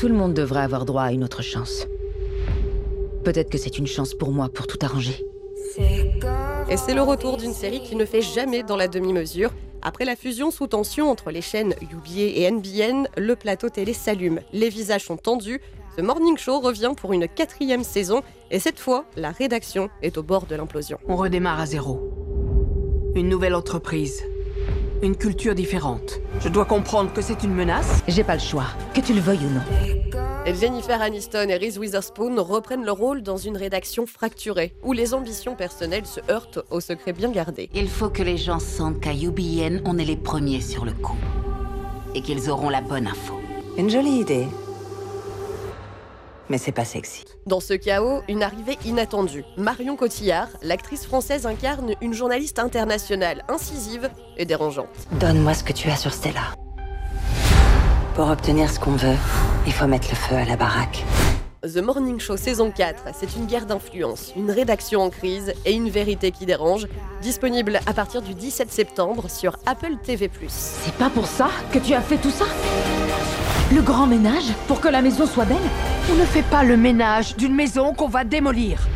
Tout le monde devrait avoir droit à une autre chance. Peut-être que c'est une chance pour moi pour tout arranger. Et c'est le retour d'une série qui ne fait jamais dans la demi-mesure. Après la fusion sous tension entre les chaînes UBA et NBN, le plateau télé s'allume. Les visages sont tendus. The Morning Show revient pour une 4e saison. Et cette fois, la rédaction est au bord de l'implosion. On redémarre à zéro. Une nouvelle entreprise. Une culture différente. Je dois comprendre que c'est une menace. J'ai pas le choix, que tu le veuilles ou non. Et Jennifer Aniston et Reese Witherspoon reprennent leur rôle dans une rédaction fracturée, où les ambitions personnelles se heurtent aux secrets bien gardés. Il faut que les gens sentent qu'à UBN, on est les premiers sur le coup. Et qu'ils auront la bonne info. Une jolie idée. Mais c'est pas sexy. Dans ce chaos, une arrivée inattendue. Marion Cotillard, l'actrice française, incarne une journaliste internationale incisive et dérangeante. Donne-moi ce que tu as sur Stella. Pour obtenir ce qu'on veut, il faut mettre le feu à la baraque. The Morning Show saison 4, c'est une guerre d'influence, une rédaction en crise et une vérité qui dérange. Disponible à partir du 17 septembre sur Apple TV+. C'est pas pour ça que tu as fait tout ça? Le grand ménage pour que la maison soit belle? On ne fait pas le ménage d'une maison qu'on va démolir.